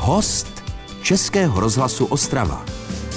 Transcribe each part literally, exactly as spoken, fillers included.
Host Českého rozhlasu Ostrava.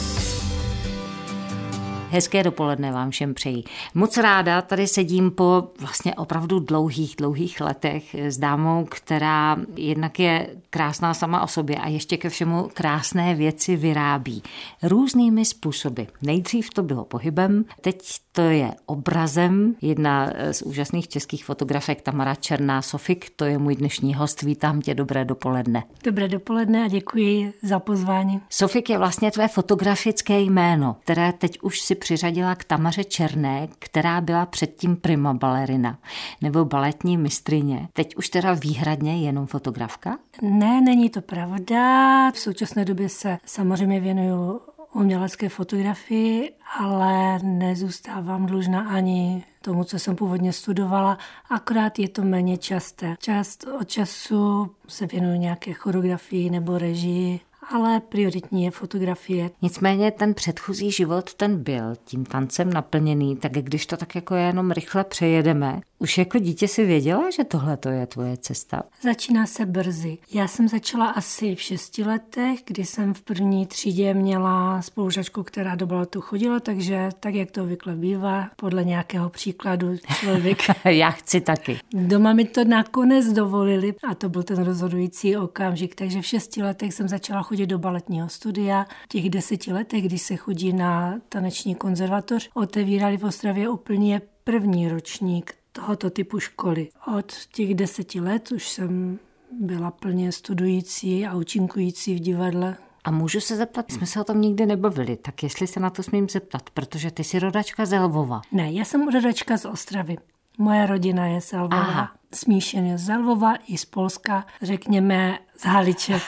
Hezké dopoledne vám všem přeji. Moc ráda tady sedím po vlastně opravdu dlouhých, dlouhých letech s dámou, která jednak je krásná sama o sobě a ještě ke všemu krásné věci vyrábí. Různými způsoby. Nejdřív to bylo pohybem, teď to je obrazem. Jedna z úžasných českých fotografek Tamara Černá, Sofik, to je můj dnešní host. Vítám tě, dobré dopoledne. Dobré dopoledne a děkuji za pozvání. Sofik je vlastně tvé fotografické jméno, které teď už si přiřadila k Tamaře Černé, která byla předtím prima balerina nebo baletní mistryně. Teď už teda výhradně jenom fotografka? Ne, není to pravda. V současné době se samozřejmě věnuju umělecké fotografii, ale nezůstávám dlužna ani tomu, co jsem původně studovala, akorát je to méně časté. Část od času se věnuju nějaké choreografii nebo režii, ale prioritní je fotografie. Nicméně ten předchozí život, ten byl tím tancem naplněný, tak když to tak jako jenom rychle přejedeme, už jako dítě si věděla, že tohle to je tvoje cesta? Začíná se brzy. Já jsem začala asi v šesti letech, kdy jsem v první třídě měla spolužačku, která do baletu chodila, takže tak, jak to obvykle bývá, podle nějakého příkladu člověk. Já chci taky. Doma mi to nakonec dovolili a to byl ten rozhodující okamžik, takže v šesti letech jsem začala chodit do baletního studia. V těch deseti letech, když se chodí na taneční konzervatoř, otevírali v Ostravě úplně první ročník tohoto typu školy. Od těch deseti let už jsem byla plně studující a účinkující v divadle. A můžu se zeptat, jsme se o tom nikdy nebavili, tak jestli se na to smím zeptat, protože ty jsi rodačka z Lvova. Ne, já jsem rodačka z Ostravy. Moje rodina je z Lvova. Aha. Smíšeně z Lvova i z Polska, řekněme z Haliče.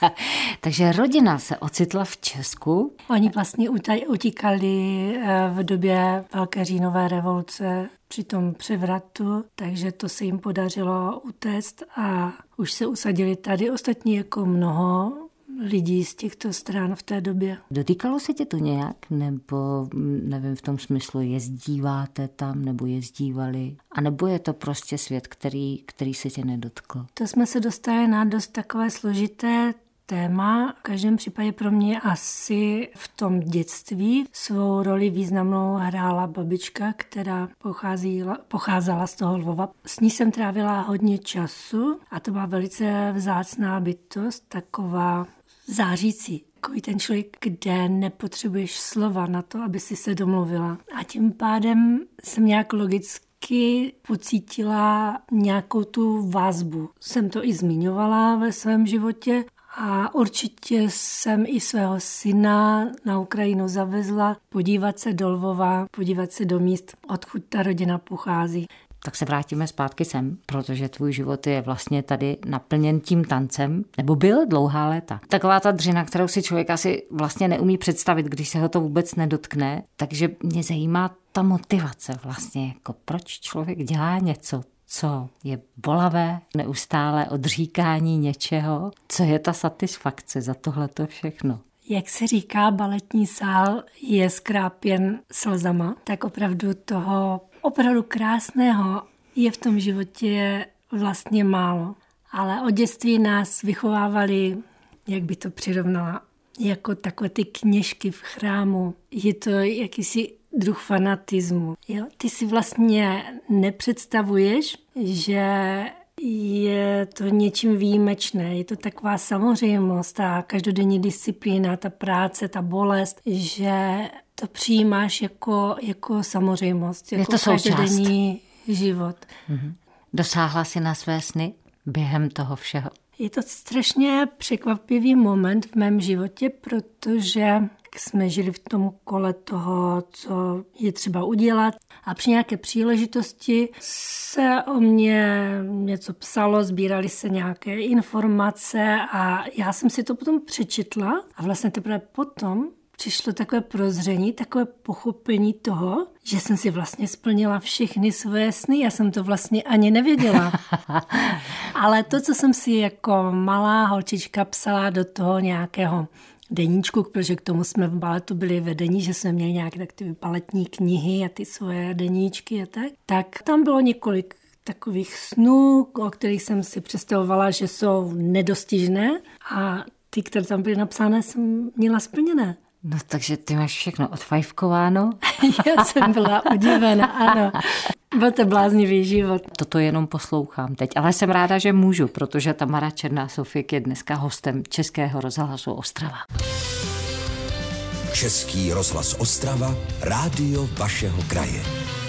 Takže rodina se ocitla v Česku. Oni vlastně utíkali v době Velké říjnové revoluce při tom převratu, takže to se jim podařilo utéct a už se usadili tady. Ostatní jako mnoho lidí z těchto stran v té době. Dotýkalo se tě to nějak? Nebo nevím, v tom smyslu jezdíváte tam, nebo jezdívali? A nebo je to prostě svět, který, který se tě nedotkl? To jsme se dostali na dost takové složité téma. V každém případě pro mě asi v tom dětství svou roli významnou hrála babička, která pocházela, pocházela z toho Lvova. S ní jsem trávila hodně času a to byla velice vzácná bytost, taková zářící. Takový ten člověk, kde nepotřebuješ slova na to, aby si se domluvila. A tím pádem jsem nějak logicky pocítila nějakou tu vazbu. Jsem to i zmiňovala ve svém životě a určitě jsem i svého syna na Ukrajinu zavezla podívat se do Lvova, podívat se do míst, odkud ta rodina pochází. Tak se vrátíme zpátky sem, protože tvůj život je vlastně tady naplněn tím tancem, nebo byl dlouhá léta. Taková ta dřina, kterou si člověk asi vlastně neumí představit, když se ho to vůbec nedotkne, takže mě zajímá ta motivace vlastně, jako proč člověk dělá něco, co je bolavé, neustále odříkání něčeho, co je ta satisfakce za tohleto všechno. Jak se říká, baletní sál je skrápěn slzama, tak opravdu toho opravdu krásného je v tom životě vlastně málo. Ale od dětství nás vychovávali, jak by to přirovnala, jako takové ty kněžky v chrámu. Je to jakýsi druh fanatismu. Jo? Ty si vlastně nepředstavuješ, že je to něčím výjimečné. Je to taková samozřejmost, ta každodenní disciplína, ta práce, ta bolest, že to přijímáš jako, jako samozřejmost, jako je to každodenní život. Mhm. Dosáhla jsi na své sny během toho všeho? Je to strašně překvapivý moment v mém životě, protože jsme žili v tom kole toho, co je třeba udělat a při nějaké příležitosti se o mě něco psalo, sbírali se nějaké informace a já jsem si to potom přečetla a vlastně teprve potom přišlo takové prozření, takové pochopení toho, že jsem si vlastně splnila všechny svoje sny. Já jsem to vlastně ani nevěděla. Ale to, co jsem si jako malá holčička psala do toho nějakého deníčku, protože k tomu jsme v baletu byli vedení, že jsme měli nějaké tak ty baletní knihy a ty svoje deníčky a tak. Tak tam bylo několik takových snů, o kterých jsem si představovala, že jsou nedostižné a ty, které tam byly napsané, jsem měla splněné. No takže ty máš všechno odfajfkováno. Já jsem byla udivena, ano. Byl to bláznivý život. Toto jenom poslouchám teď, ale jsem ráda, že můžu, protože Tamara Černá Sofik je dneska hostem Českého rozhlasu Ostrava. Český rozhlas Ostrava, rádio vašeho kraje.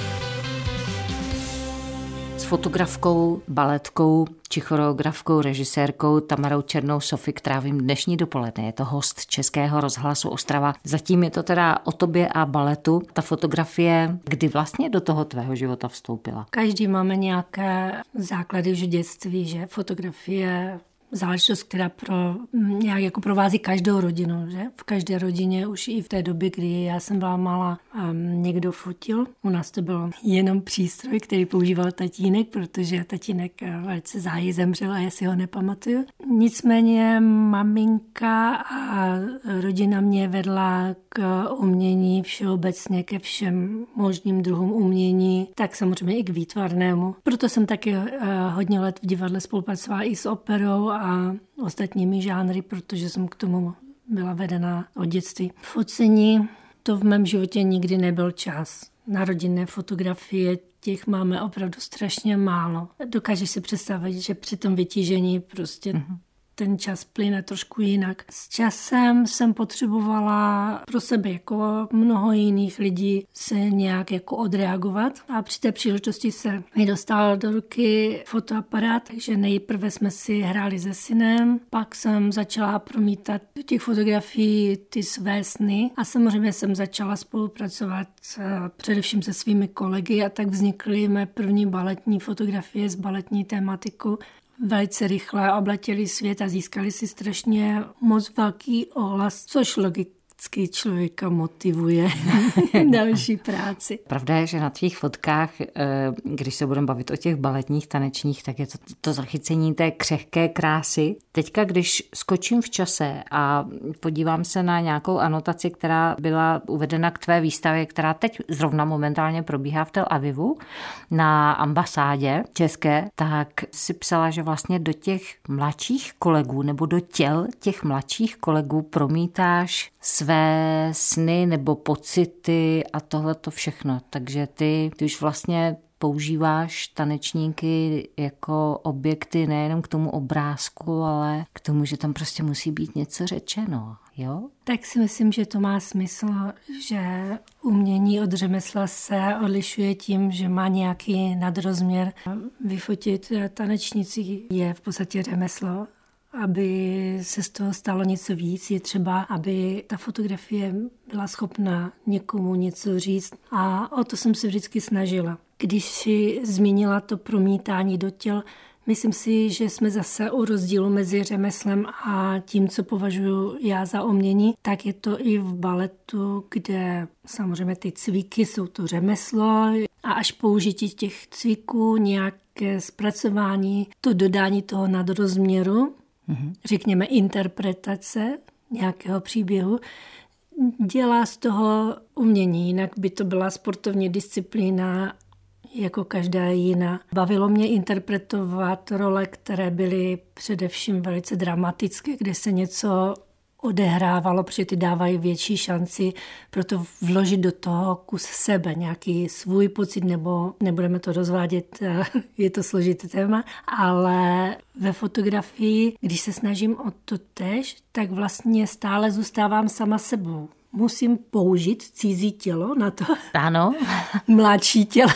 S fotografkou, baletkou či choreografkou, režisérkou Tamarou Černou Sofik trávím dnešní dopoledne. Je to host Českého rozhlasu Ostrava. Zatím je to teda o tobě a baletu. Ta fotografie, kdy vlastně do toho tvého života vstoupila? Každý máme nějaké základy už v dětství, že fotografie záležitost, která pro, nějak jako provází každou rodinu. Že? V každé rodině už i v té době, kdy já jsem byla malá, um, někdo fotil. U nás to byl jenom přístroj, který používal tatínek, protože tatínek velice záhy zemřel a já si ho nepamatuju. Nicméně maminka a rodina mě vedla k umění všeobecně, ke všem možným druhům umění, tak samozřejmě i k výtvarnému. Proto jsem taky uh, hodně let v divadle spolupracovala i s operou a ostatními žánry, protože jsem k tomu byla vedena od dětství. Focení, to v mém životě nikdy nebyl čas. Na rodinné fotografie těch máme opravdu strašně málo. Dokážeš si představit, že při tom vytížení prostě mm-hmm. ten čas plyne trošku jinak. S časem jsem potřebovala pro sebe jako mnoho jiných lidí se nějak jako odreagovat a při té příležitosti se mi dostal do ruky fotoaparát, takže nejprve jsme si hráli se synem, pak jsem začala promítat do těch fotografií ty své sny a samozřejmě jsem začala spolupracovat především se svými kolegy a tak vznikly mé první baletní fotografie s baletní tématikou. Velice rychle obletěli svět a získali si strašně moc velký ohlas, což logicky člověka motivuje další práci. Pravda je, že na tvých fotkách, když se budeme bavit o těch baletních tanečních, tak je to, to zachycení té křehké krásy. Teďka, když skočím v čase a podívám se na nějakou anotaci, která byla uvedena k tvé výstavě, která teď zrovna momentálně probíhá v Tel Avivu na ambasádě české, tak si psala, že vlastně do těch mladších kolegů nebo do těl těch mladších kolegů promítáš své sny nebo pocity a tohle to všechno. Takže ty, ty už vlastně používáš tanečníky jako objekty nejenom k tomu obrázku, ale k tomu, že tam prostě musí být něco řečeno, jo? Tak si myslím, že to má smysl, že umění od řemesla se odlišuje tím, že má nějaký nadrozměr. Vyfotit tanečnici je v podstatě řemeslo. Aby se z toho stalo něco víc, je třeba, aby ta fotografie byla schopna někomu něco říct. A o to jsem se vždycky snažila. Když si zmínila to promítání do těl, myslím si, že jsme zase u rozdílu mezi řemeslem a tím, co považuji já za umění, tak je to i v baletu, kde samozřejmě ty cviky jsou to řemeslo a až použití těch cviků, nějaké zpracování, to dodání toho nadrozměru, řekněme interpretace nějakého příběhu, dělá z toho umění, jinak by to byla sportovní disciplína jako každá jiná. Bavilo mě interpretovat role, které byly především velice dramatické, kde se něco odehrávalo, protože ty dávají větší šanci proto vložit do toho kus sebe, nějaký svůj pocit, nebo nebudeme to rozvádět, je to složité téma, ale ve fotografii, když se snažím o to též, tak vlastně stále zůstávám sama sebou. Musím použít cizí tělo na to. Ano. Mladší tělo.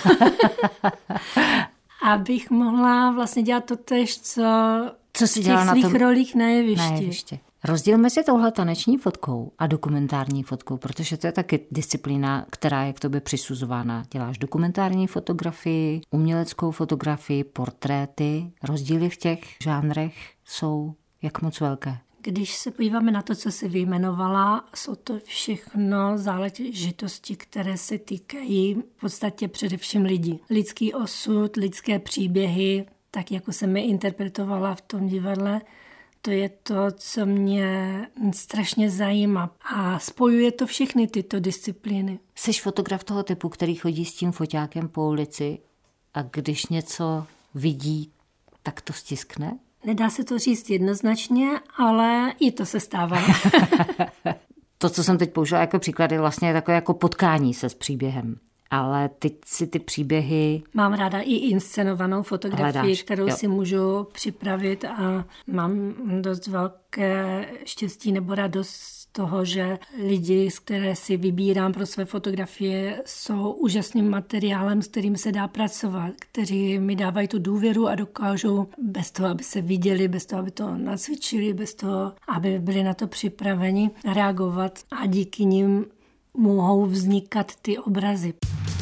Abych mohla vlastně dělat to též, co, co si dělala v těch svých rolích na jevišti. Na jevišti. Rozdíl mezi touhle taneční fotkou a dokumentární fotkou, protože to je taky disciplína, která je k tobě přisuzována. Děláš dokumentární fotografii, uměleckou fotografii, portréty. Rozdíly v těch žánrech jsou jak moc velké? Když se podíváme na to, co si vyjmenovala, jsou to všechno záležitosti, které se týkají v podstatě především lidí. Lidský osud, lidské příběhy, tak jako jsem je interpretovala v tom divadle, to je to, co mě strašně zajímá. A spojuje to všechny tyto disciplíny. Jsi fotograf toho typu, který chodí s tím foťákem po ulici a když něco vidí, tak to stiskne? Nedá se to říct jednoznačně, ale i to se stává. To, co jsem teď použila jako příklad, je vlastně takové jako potkání se s příběhem. Ale teď si ty příběhy... Mám ráda i inscenovanou fotografii, hledáš, kterou jo. si můžu připravit a mám dost velké štěstí nebo radost z toho, že lidi, z které si vybírám pro své fotografie, jsou úžasným materiálem, s kterým se dá pracovat, kteří mi dávají tu důvěru a dokážou bez toho, aby se viděli, bez toho, aby to nacvičili, bez toho, aby byli na to připraveni reagovat a díky nim mohou vznikat ty obrazy.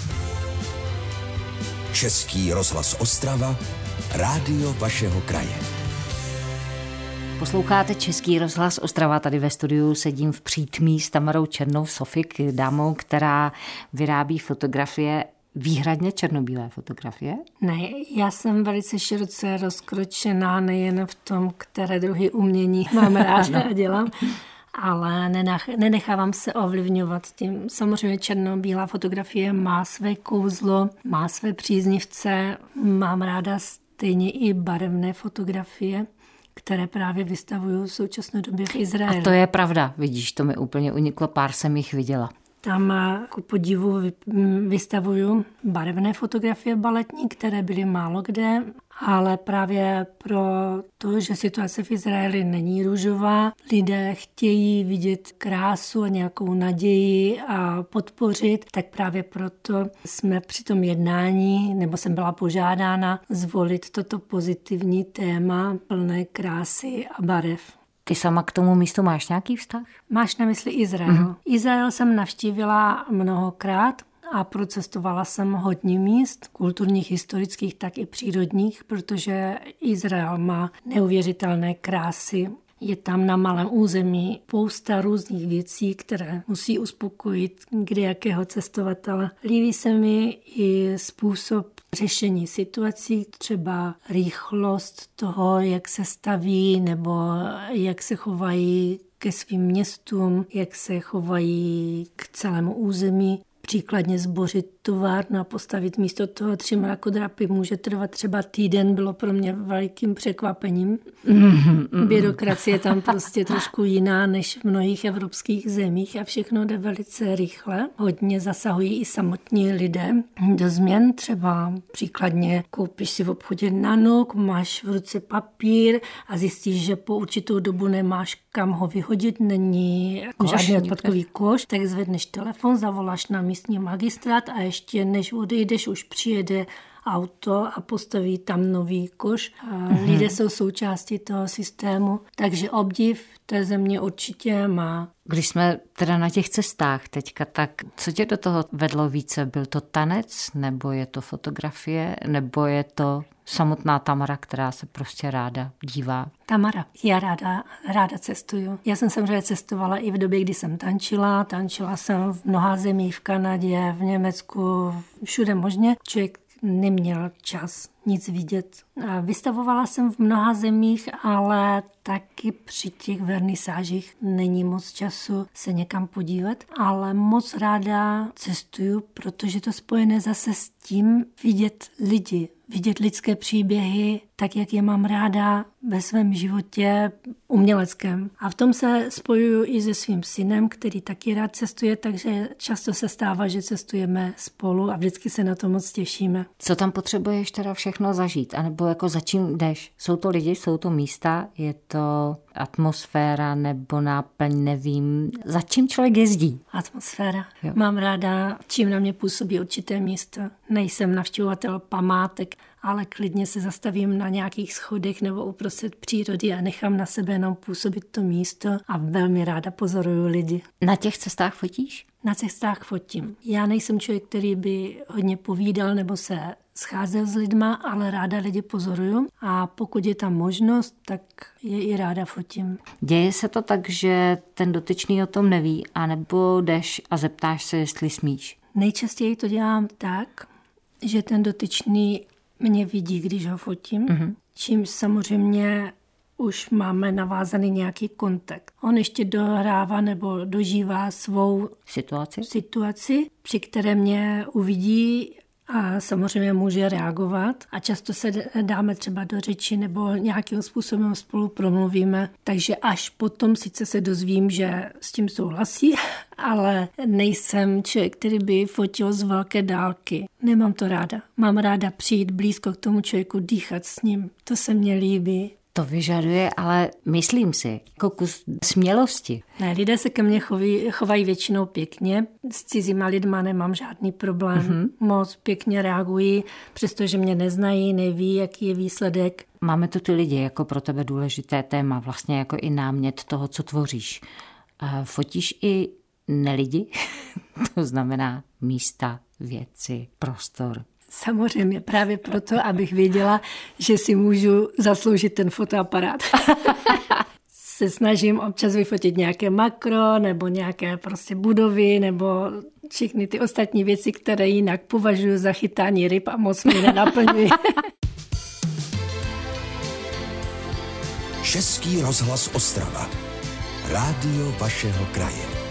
Český rozhlas Ostrava, rádio vašeho kraje. Posloucháte Český rozhlas Ostrava, tady ve studiu sedím v přítmí s Tamarou Černou Sofik, dámou, která vyrábí fotografie, výhradně černobílé fotografie? Ne, já jsem velice široce rozkročená nejen v tom, které druhy umění mám ráda a dělám, ale nenechávám se ovlivňovat tím. Samozřejmě černobílá fotografie má své kouzlo, má své příznivce, mám ráda stejně i barevné fotografie, které právě vystavuju v současné době v Izraeli. A to je pravda, vidíš, to mi úplně uniklo, pár jsem jich viděla. Tam ku podivu vystavuju barevné fotografie baletní, které byly málo kde, ale právě pro to, že situace v Izraeli není růžová, lidé chtějí vidět krásu a nějakou naději a podpořit, tak právě proto jsme při tom jednání, nebo jsem byla požádána zvolit toto pozitivní téma plné krásy a barev. Ty sama k tomu místu máš nějaký vztah? Máš na mysli Izrael. Mm-hmm. Izrael jsem navštívila mnohokrát a procestovala jsem hodně míst, kulturních, historických, tak i přírodních, protože Izrael má neuvěřitelné krásy. Je tam na malém území spousta různých věcí, které musí uspokojit kdejakého cestovatele. Líbí se mi i způsob řešení situací, třeba rychlost toho, jak se staví nebo jak se chovají ke svým městům, jak se chovají k celému území. Příkladně zbořit továrnu a postavit místo toho tři mrakodrapy může trvat třeba týden, bylo pro mě velikým překvapením. Byrokracie je tam prostě trošku jiná než v mnohých evropských zemích a všechno jde velice rychle. Hodně zasahují i samotní lidé do změn. Třeba příkladně koupíš si v obchodě nanuk, máš v ruce papír a zjistíš, že po určitou dobu nemáš kam ho vyhodit, není koš, žádný odpadkový koš, tak zvedneš telefon, zavoláš na místní magistrát a ještě než odejdeš, už přijede auto a postaví tam nový koš. Mm-hmm. Lidé jsou součástí toho systému, takže obdiv té země určitě má. Když jsme teda na těch cestách teďka, tak co tě do toho vedlo více? Byl to tanec, nebo je to fotografie, nebo je to samotná Tamara, která se prostě ráda dívá? Tamara. Já ráda, ráda cestuju. Já jsem samozřejmě cestovala i v době, kdy jsem tančila. Tančila jsem v mnoha zemích, v Kanadě, v Německu, všude možně. Člověk neměl čas nic vidět. Vystavovala jsem v mnoha zemích, ale taky při těch vernisážích není moc času se někam podívat, ale moc ráda cestuju, protože to spojené zase s tím vidět lidi, vidět lidské příběhy, tak jak je mám ráda ve svém životě uměleckém. A v tom se spojuju i se svým synem, který taky rád cestuje, takže často se stává, že cestujeme spolu a vždycky se na to moc těšíme. Co tam potřebuješ teda všechno zažít? A nebo jako za čím jdeš? Jsou to lidi, jsou to místa, je to atmosféra nebo náplň, nevím. Za čím člověk jezdí? Atmosféra. Jo. Mám ráda, čím na mě působí určité místo. Nejsem navštěvovatel památek, ale klidně se zastavím na nějakých schodech nebo uprostřed přírody a nechám na sebe jenom působit to místo a velmi ráda pozoruju lidi. Na těch cestách fotíš? Na cestách fotím. Já nejsem člověk, který by hodně povídal nebo se scházel s lidma, ale ráda lidi pozoruju a pokud je tam možnost, tak je i ráda fotím. Děje se to tak, že ten dotyčný o tom neví, anebo jdeš a zeptáš se, jestli smíš? Nejčastěji to dělám tak, že ten dotyčný mě vidí, když ho fotím, mm-hmm. čímž samozřejmě už máme navázaný nějaký kontakt. On ještě dohrává nebo dožívá svou situaci, situaci při které mě uvidí a samozřejmě může reagovat a často se dáme třeba do řeči nebo nějakým způsobem spolu promluvíme, takže až potom sice se dozvím, že s tím souhlasí, ale nejsem člověk, který by fotil z velké dálky. Nemám to ráda. Mám ráda přijít blízko k tomu člověku, dýchat s ním. To se mně líbí. To vyžaduje, ale myslím si, jako kus smělosti. Ne, lidé se ke mně choví, chovají většinou pěkně. S cizíma lidma nemám žádný problém. Mm-hmm. Moc pěkně reagují, přestože mě neznají, neví, jaký je výsledek. Máme tu ty lidi jako pro tebe důležité téma, vlastně jako i námět toho, co tvoříš. A fotíš i nelidi, to znamená místa, věci, prostor. Samozřejmě právě proto, abych věděla, že si můžu zasloužit ten fotoaparát. Se snažím občas vyfotit nějaké makro nebo nějaké prostě budovy nebo všechny ty ostatní věci, které jinak považuji za chytání ryb a moc mě nenaplňují. Český rozhlas Ostrava. Rádio vašeho kraje.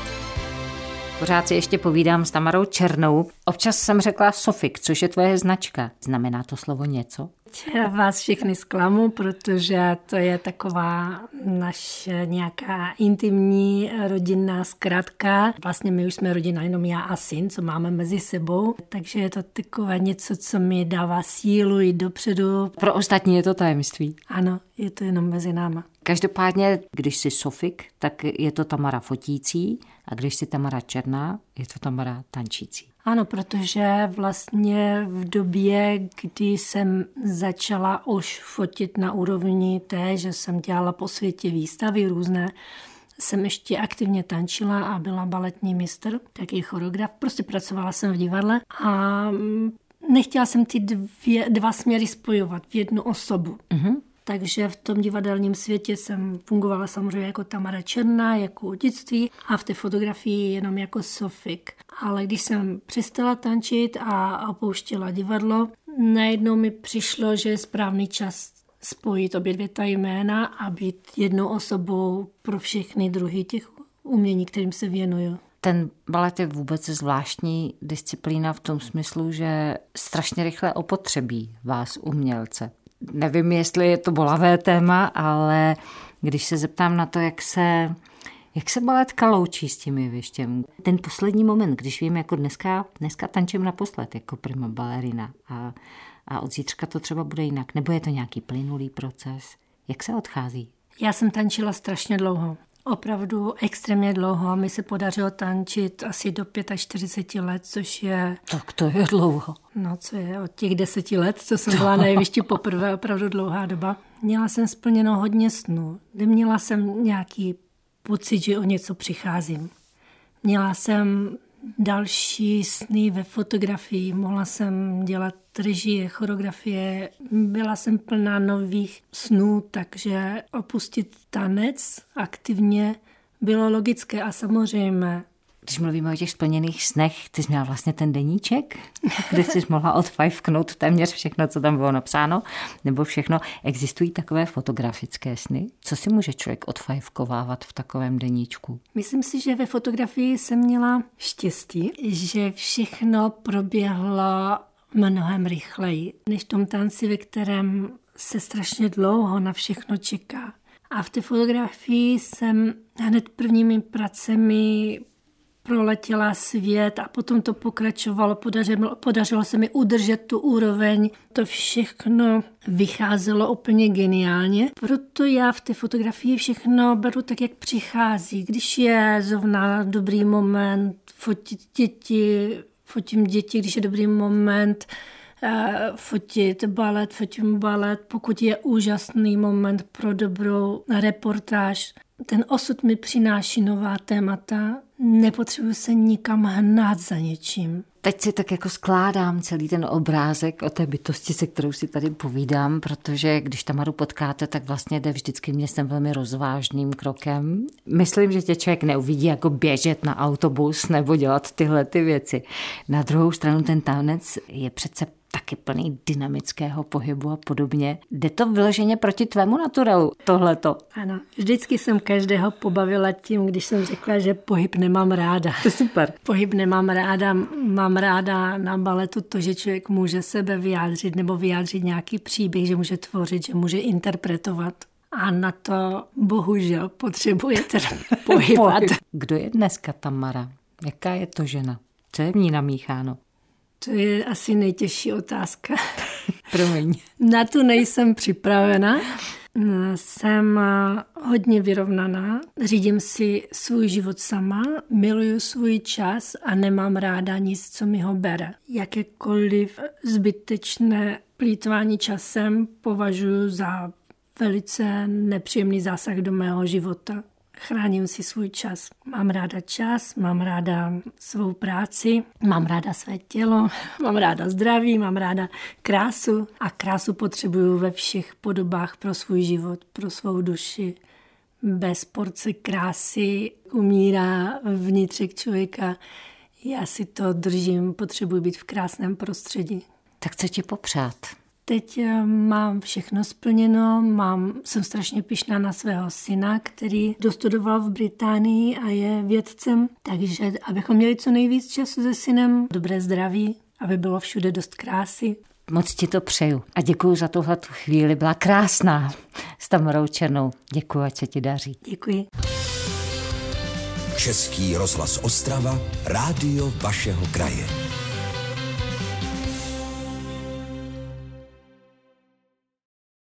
Pořád si ještě povídám s Tamarou Černou. Občas jsem řekla Sofik, což je tvoje značka. Znamená to slovo něco? Já vás všechny zklamu, protože to je taková naše nějaká intimní rodinná zkratka. Vlastně my už jsme rodina jenom já a syn, co máme mezi sebou. Takže je to takové něco, co mi dává sílu jít dopředu. Pro ostatní je to tajemství. Ano, je to jenom mezi náma. Každopádně, když jsi Sofik, tak je to Tamara fotící a když jsi Tamara Černá, je to Tamara tančící. Ano, protože vlastně v době, kdy jsem začala už fotit na úrovni té, že jsem dělala po světě výstavy různé, jsem ještě aktivně tančila a byla baletní mistr, taky choreograf. Prostě pracovala jsem v divadle a nechtěla jsem ty dvě, dva směry spojovat v jednu osobu. Mm-hmm. Takže v tom divadelním světě jsem fungovala samozřejmě jako Tamara Černá, jako dětství a v té fotografii jenom jako Sofik. Ale když jsem přestala tančit a opouštěla divadlo, najednou mi přišlo, že je správný čas spojit obě dvě ta jména a být jednou osobou pro všechny druhy těch umění, kterým se věnuju. Ten balet je vůbec zvláštní disciplína v tom smyslu, že strašně rychle opotřebí vás umělce. Nevím, jestli je to bolavé téma, ale když se zeptám na to, jak se, jak se baletka loučí s tím jevištěm. Ten poslední moment, když vím, jako dneska, dneska tančím naposled jako prima balerina a, a od zítřka to třeba bude jinak, nebo je to nějaký plynulý proces? Jak se odchází? Já jsem tančila strašně dlouho. Opravdu extrémně dlouho. Mi se podařilo tančit asi do čtyřicet pět let, což je... Tak to je dlouho. No, co je od těch deseti let, co jsem byla na jevišti poprvé, opravdu dlouhá doba. Měla jsem splněno hodně snů. Neměla jsem nějaký pocit, že o něco přicházím. Měla jsem další sny ve fotografii, mohla jsem dělat režie, choreografie, byla jsem plná nových snů, takže opustit tanec aktivně bylo logické a samozřejmé. Když mluvíme o těch splněných snech, ty jsi měla vlastně ten deníček, kde jsi mohla odfajfknout téměř všechno, co tam bylo napsáno, nebo všechno. Existují takové fotografické sny? Co si může člověk odfajfkovávat v takovém deníčku? Myslím si, že ve fotografii jsem měla štěstí, že všechno proběhlo mnohem rychleji, než v tom tanci, ve kterém se strašně dlouho na všechno čeká. A v té fotografii jsem hned prvními pracemi proletěla svět a potom to pokračovalo, podařilo, podařilo se mi udržet tu úroveň. To všechno vycházelo úplně geniálně, proto já v té fotografii všechno beru tak, jak přichází. Když je zrovna dobrý moment fotit děti, fotím děti, když je dobrý moment fotit balet, fotím balet, pokud je úžasný moment pro dobrou reportáž. Ten osud mi přináší nová témata, nepotřebuji se nikam hnát za něčím. Teď si tak jako skládám celý ten obrázek o té bytosti, se kterou si tady povídám, protože když Tamaru potkáte, tak vlastně jde vždycky městem velmi rozvážným krokem. Myslím, že tě člověk neuvidí jako běžet na autobus nebo dělat tyhle ty věci. Na druhou stranu ten tanec je přece taky plný dynamického pohybu a podobně. Jde to vyloženě proti tvému naturelu, tohleto? Ano, vždycky jsem každého pobavila tím, když jsem řekla, že pohyb nemám ráda. To super. Pohyb nemám ráda, mám ráda na baletu to, že člověk může sebe vyjádřit nebo vyjádřit nějaký příběh, že může tvořit, že může interpretovat. A na to bohužel potřebujete pohybovat. Kdo je dneska Tamara? Jaká je to žena? Co je v ní namícháno? To je asi nejtěžší otázka. Promiň. Na tu nejsem připravena. Jsem hodně vyrovnaná, řídím si svůj život sama, miluju svůj čas a nemám ráda nic, co mi ho bere. Jakékoliv zbytečné plýtvání časem považuji za velice nepříjemný zásah do mého života. Chráním si svůj čas. Mám ráda čas, mám ráda svou práci, mám ráda své tělo, mám ráda zdraví, mám ráda krásu a krásu potřebuju ve všech podobách pro svůj život, pro svou duši. Bez porce krásy umírá vnitřek člověka. Já si to držím, potřebuji být v krásném prostředí. Tak co ti popřát? Teď mám všechno splněno, mám, jsem strašně pyšná na svého syna, který dostudoval v Británii a je vědcem, takže abychom měli co nejvíc času se synem, dobré zdraví, aby bylo všude dost krásy. Moc ti to přeju a děkuji za tuhle chvíli, byla krásná s Tamarou Černou. Děkuji, ať se ti daří. Děkuji. Český rozhlas Ostrava, rádio vašeho kraje.